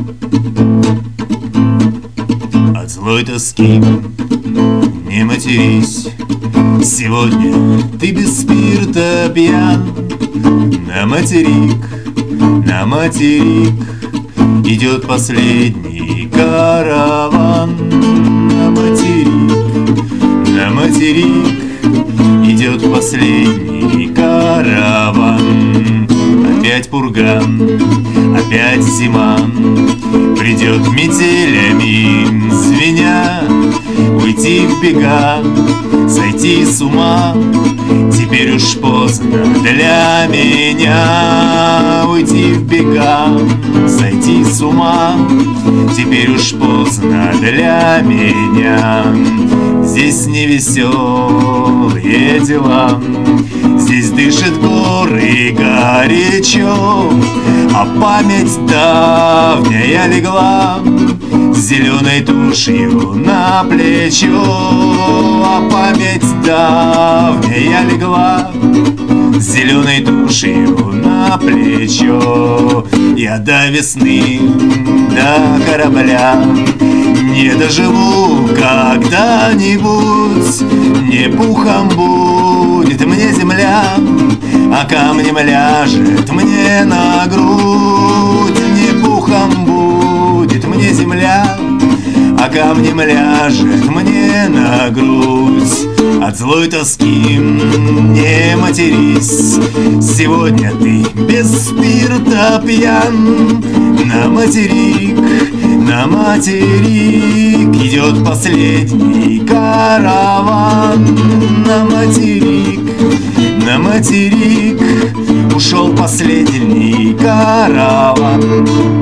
От злой тоски не матерись, сегодня ты без спирта пьян. На материк идет последний караван. На материк идет последний караван. Опять пурган, опять зима, придет метелями звеня. Уйти в бега, сойти с ума, теперь уж поздно для меня. Уйти в бега, сойти с ума, теперь уж поздно для меня. Здесь невеселые дела, здесь дышит горы горячо, а память давняя легла зеленой тушью на плечо. А память давняя легла зеленой тушью на плечо. Я до весны, до корабля не доживу когда-нибудь. Не пухом будет мне земля, а камнем ляжет мне на грудь. Не пухом будет мне земля, а камнем ляжет мне на грудь. От злой тоски не матерись, сегодня ты без спирта пьян. На материк идет последний караван. На материк ушел последний караван.